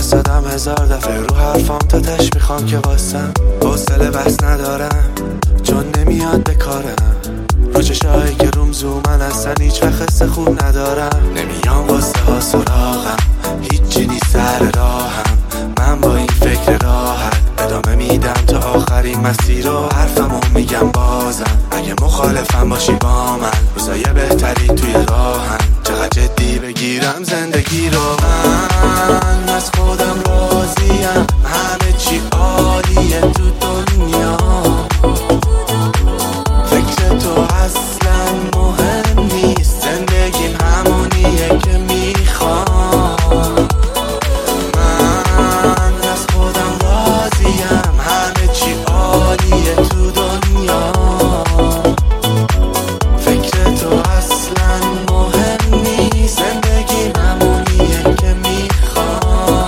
واسدم 1000 دفعه رو حرفام تا تش میخوام که واسم حوصله بس ندارم چون نمیاد به کارم رو چشایی که روم زومن اصلا هیچ وقت حس خوب ندارم نمیام واسه ها سراغم هیچی نیست سر راهم من با این فکر راحت ادامه میدم تا آخرین مسیر و حرفمو میگم بازم اگه مخالفم باشی با من روزای بهتری توی راهن چقدر جدی بگیرم زندگی رو من از خودم راضیم همه چی عالیه تو دنیا فکر تو اصلا مهم نیست زندگیم همونیه که میخوام من از خودم راضیم همه چی عالیه تو دنیا فکر تو اصلا مهم نیست زندگیم همونیه که میخوام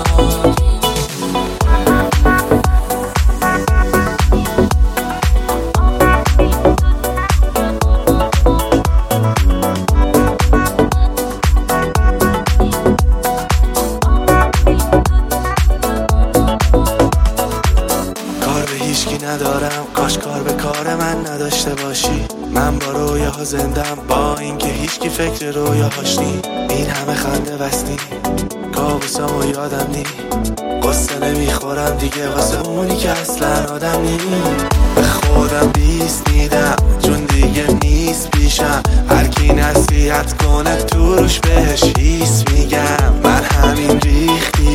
کار به هیچکی ندارم کاش کار به کار من نداشته باشی من با رویاها زندم با اینکه هیچکی فکر رویاهاش نی این همه خنده بستی کابوسامو یادم نی قصه نمیخورم دیگه واسه اونی که اصلا آدم نی به خودم بیست میدم چون دیگه نیست پیشم هرکی نصیحت کنه تو روش بهش هیس میگم من همین ریختی